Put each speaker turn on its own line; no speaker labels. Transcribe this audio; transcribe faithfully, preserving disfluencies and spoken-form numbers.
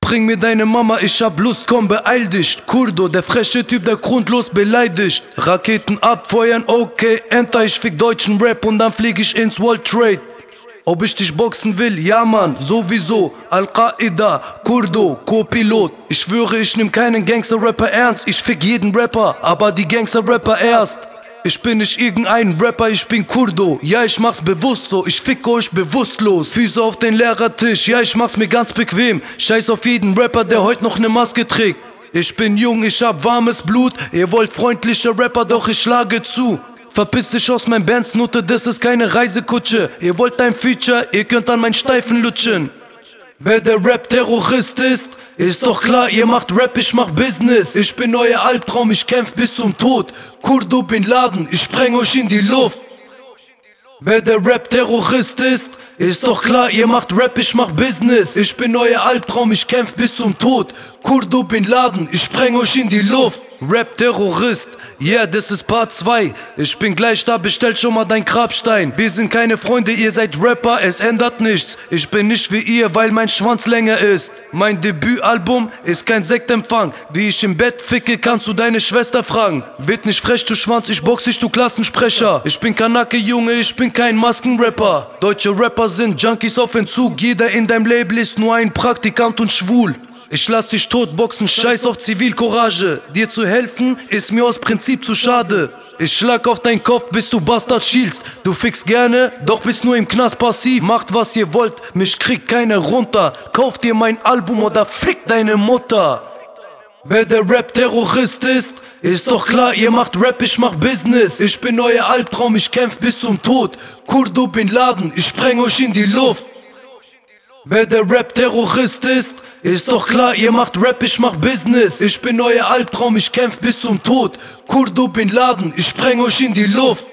bring mir deine Mama, ich hab Lust, komm beeil dich. Kurdo, der freche Typ, der grundlos beleidigt. Raketen abfeuern, okay, Enter, ich fick deutschen Rap und dann flieg ich ins World Trade. Ob ich dich boxen will? Ja Mann, sowieso. Al-Qaida, Kurdo, Co-Pilot. Ich schwöre, ich nehm keinen Gangster-Rapper ernst. Ich fick jeden Rapper, aber die Gangster-Rapper erst. Ich bin nicht irgendein Rapper, ich bin Kurdo. Ja, ich mach's bewusst so, ich fick euch bewusstlos. Füße auf den Lehrertisch, ja, ich mach's mir ganz bequem. Scheiß auf jeden Rapper, der heute noch ne Maske trägt. Ich bin jung, ich hab warmes Blut. Ihr wollt freundliche Rapper, doch ich schlage zu. Verpiss dich aus mein Bandsnote, das ist keine Reisekutsche. Ihr wollt ein Feature, ihr könnt an meinen Steifen lutschen. Wer der Rap-Terrorist ist, ist doch klar, ihr macht Rap, ich mach Business. Ich bin euer Albtraum, ich kämpf bis zum Tod. Kurdo Bin Laden, ich spreng euch in die Luft. Wer der Rap-Terrorist ist, ist doch klar, ihr macht Rap, ich mach Business. Ich bin euer Albtraum, ich kämpf bis zum Tod. Kurdo Bin Laden, ich spreng euch in die Luft. Rap-Terrorist, yeah, das ist Part zwei. Ich bin gleich da, bestell schon mal dein Grabstein. Wir sind keine Freunde, ihr seid Rapper, es ändert nichts. Ich bin nicht wie ihr, weil mein Schwanz länger ist. Mein Debütalbum ist kein Sektempfang. Wie ich im Bett ficke, kannst du deine Schwester fragen. Wird nicht frech, du Schwanz, ich box dich, du Klassensprecher. Ich bin Kanake, Junge, ich bin kein Maskenrapper. Deutsche Rapper sind Junkies auf Entzug. Jeder in deinem Label ist nur ein Praktikant und schwul. Ich lass dich totboxen, scheiß auf Zivilcourage. Dir zu helfen, ist mir aus Prinzip zu schade. Ich schlag auf deinen Kopf, bis du Bastard schielst. Du fickst gerne, doch bist nur im Knast passiv. Macht was ihr wollt, mich kriegt keiner runter. Kauft dir mein Album oder fick deine Mutter. Wer der Rap-Terrorist ist, ist doch klar, ihr macht Rap, ich mach Business. Ich bin euer Albtraum, ich kämpf bis zum Tod. Kurdo Bin Laden, ich spreng euch in die Luft. Wer der Rap-Terrorist ist, ist doch klar, ihr macht Rap, ich mach Business. Ich bin euer Albtraum, ich kämpf bis zum Tod. Kurdo Bin Laden, ich spreng euch in die Luft.